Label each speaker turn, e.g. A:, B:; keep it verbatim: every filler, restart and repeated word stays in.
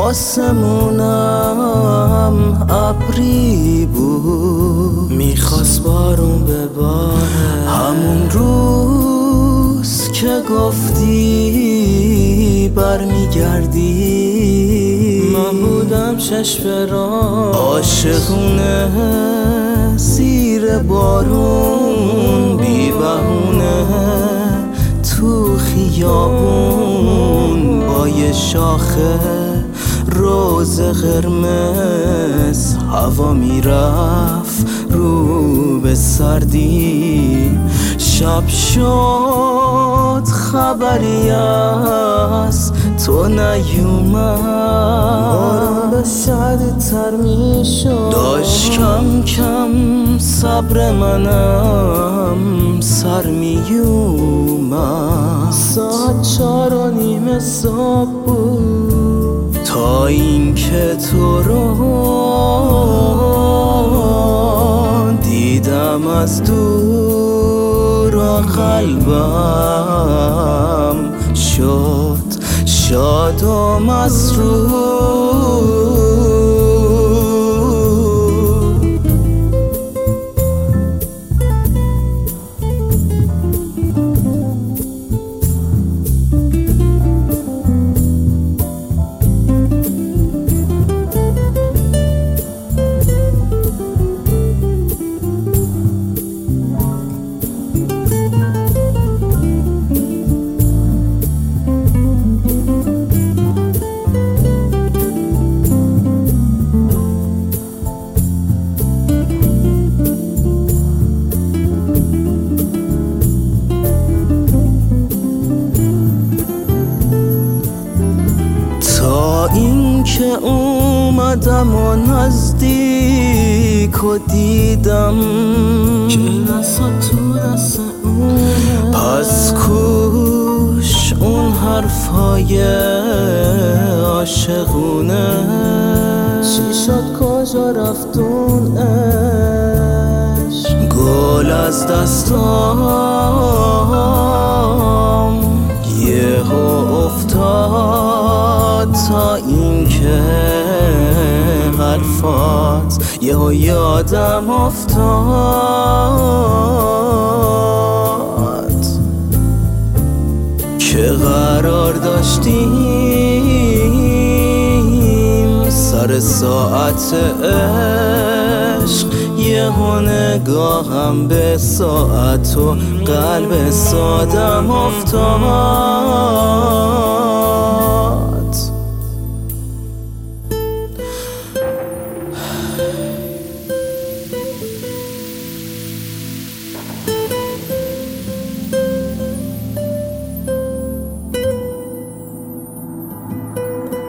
A: آسمونم ابری بود، میخواست بارون بباره. همون روز که گفتی برمیگردی، من بودم شش فران عاشقونه زیر بارون، بی بهونه تو خیابون با یه شاخه روز قرمز. هوا میرفت رو به سردی، شب شد خبری از تو نیومد، بارون به شدیدتر میشد. داشت کم کم صبر منم سر میومد، ساعت چار و نیم صبح بود تا اینکه تو رو دیدم از دور و قلبم شد شاد و مسرور. این که اومدم و نزدیک و دیدم که دستا تو دست اونه، پس کوش اون حرفای عاشقونه. چی شد کجا رفت اون عشق، گل از دستام یهو افتاد، تا اینکه حرفات یهو یادم افتاد که قرار داشتیم سر ساعت عشق. یهو نگاهم به ساعت و قلب سادم افتاد.